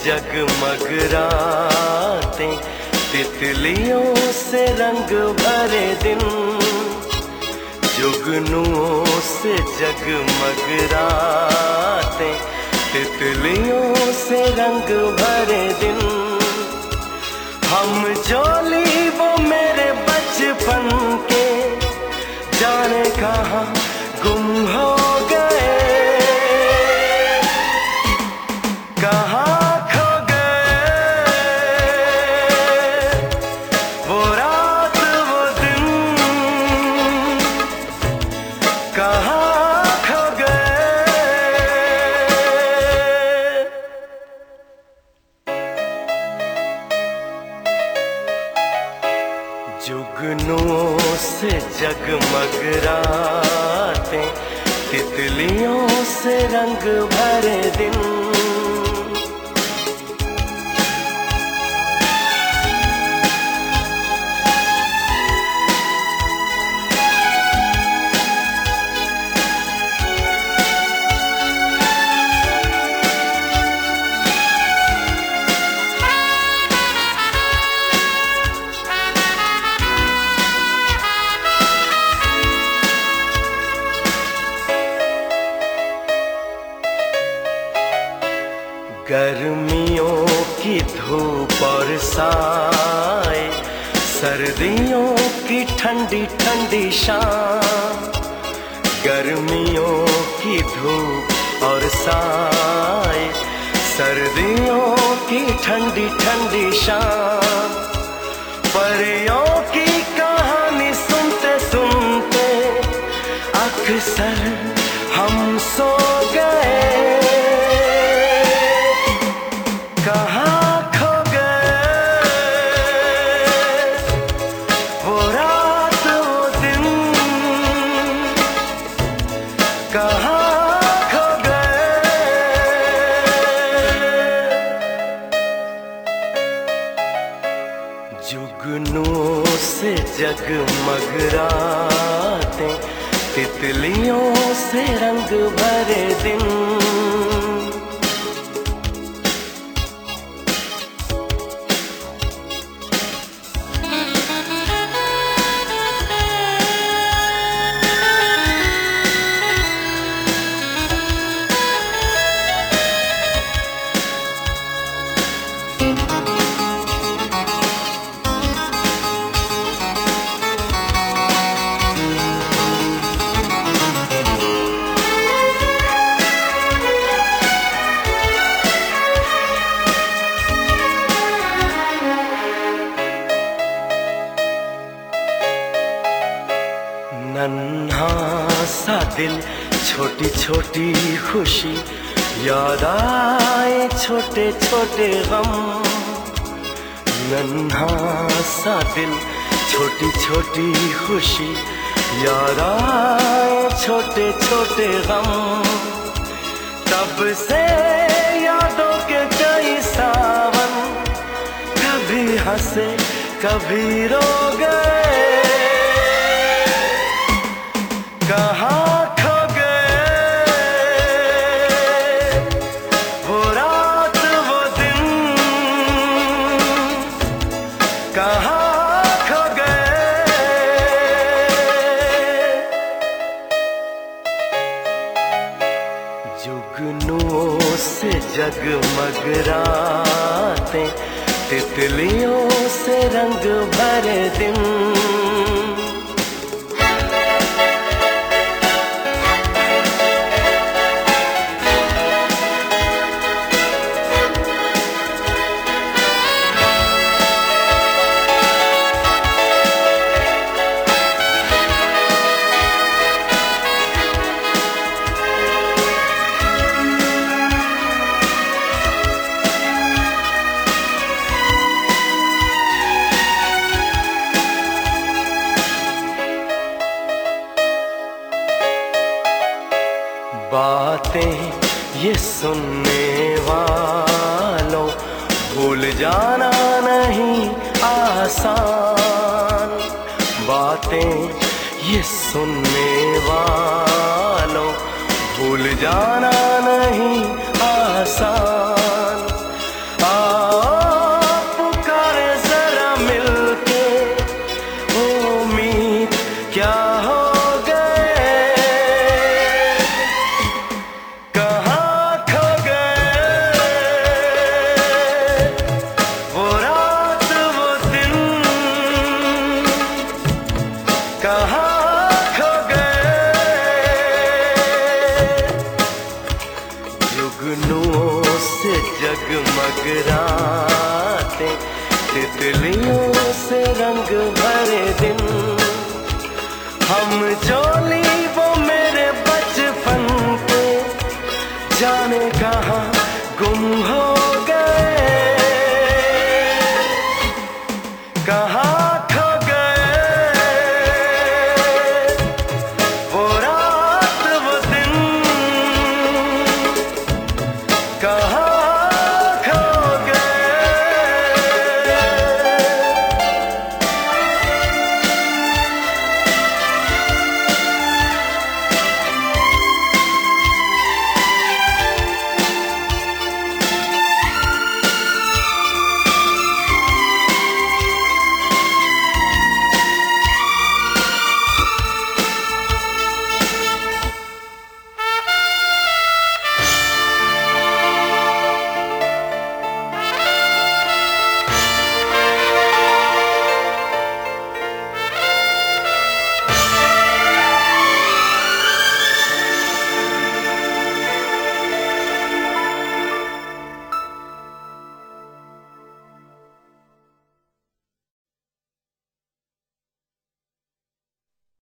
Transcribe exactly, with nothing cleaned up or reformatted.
जगमग रातें, तितलियों से रंग भरे दिन, जुगनुओं से जगमग रातें, तितलियों से रंग भरे दिन। हम जोली वो मेरे बचपन के, जाने कहाँ गुम हो गए, कहाँ खो गए, वो रात वो दिन, कहाँ खो गए। जुगनुओं से जगमग रातें, तितलियों से रंग भरे दिन। गर्मियों की धूप और साए, सर्दियों की ठंडी ठंडी शाम, गर्मियों की धूप और साए, सर्दियों की ठंडी ठंडी शाम, परियों की कहानी सुनते सुनते अक्सर हम सो गए, कहाँ खो गए, वो रात वो दिन, कहाँ खो गए। जुगनुओं से जगमग रातें, तितलियों से रंग भरे दिन। नन्हा सा दिल, छोटी छोटी खुशी, याद आए छोटे छोटे गम। नन्हा सा दिल, छोटी छोटी खुशी, याद आए छोटे छोटे गम। तब से यादों के कई सावन, कभी हंसे कभी रो गए, कहाँ खो गए, वो रात वो दिन, कहाँ खो गए। जुगनुओं से जगमग रातें, तितलियों से रंग भरे दिन। बातें ये सुनने वालों, भूल जाना नहीं आसान। बातें ये सुनने वालों, भूल जाना नहीं आसान। कहाँ खो गए। जुगनुओं से जगमग रातें, तितलियों से रंग भरे दिन, हम चोली